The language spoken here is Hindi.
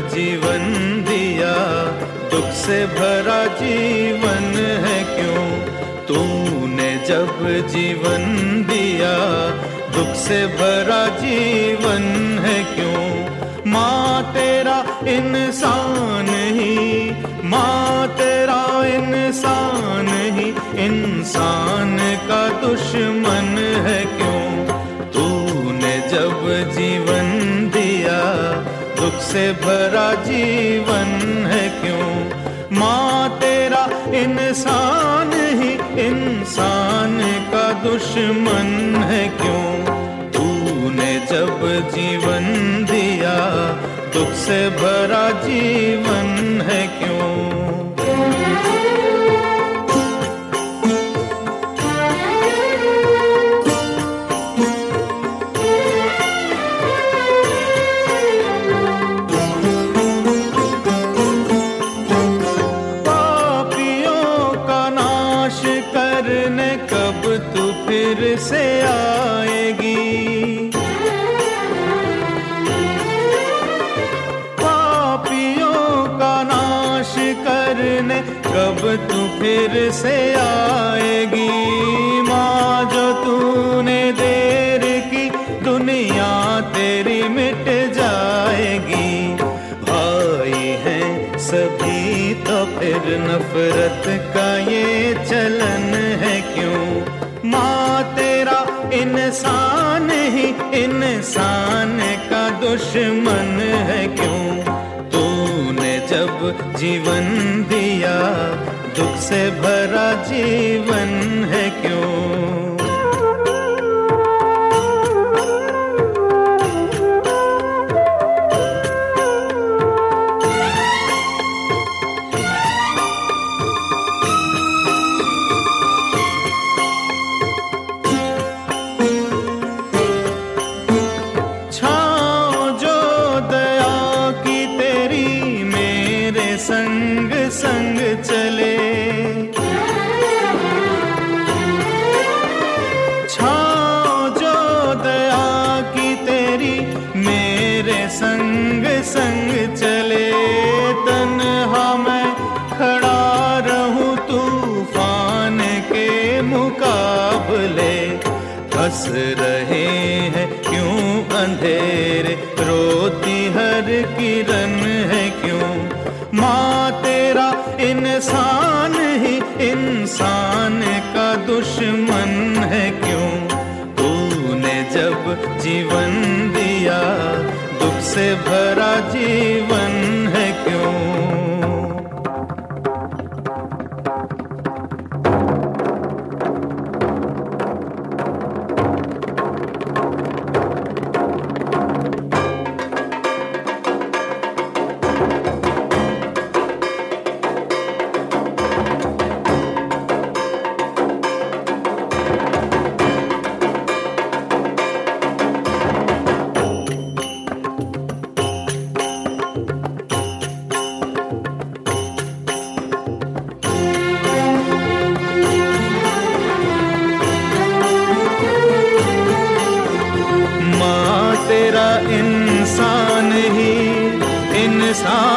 जीवन दिया, दुख से भरा जीवन है क्यों? तूने जब जीवन दिया, दुख से भरा जीवन है क्यों? माँ तेरा इंसान ही, माँ तेरा इंसान ही इंसान का दुश्मन है क्यों? तूने जब जीवन दिया, दुख से भरा जीवन है क्यों? माँ तेरा इंसान ही इंसान का दुश्मन है क्यों? तूने जब जीवन दिया, दुख से भरा जीवन है क्यों? फिर से आएगी, पापियों का नाश करने कब तू फिर से आएगी? माँ जो तूने देर की, दुनिया तेरी मिट जाएगी। भाई हैं सभी तो फिर नफरत का ये चलन है क्यों? माँ तेरा इंसान ही इंसान का दुश्मन है क्यों? तूने जब जीवन दिया, दुख से भरा जीवन है क्यों? संग संग चले, छाँव जो दया की तेरी मेरे संग संग चले। तन्हा मैं खड़ा रहूं तूफान के मुकाबले, हंस रहे हैं क्यों अंधेरे, रोती हर किरण है क्यों? माँ तेरा इंसान ही इंसान का दुश्मन है क्यों? तूने जब जीवन दिया, दुख से भरा जीवन है क्यों? तेरा इंसान ही इंसान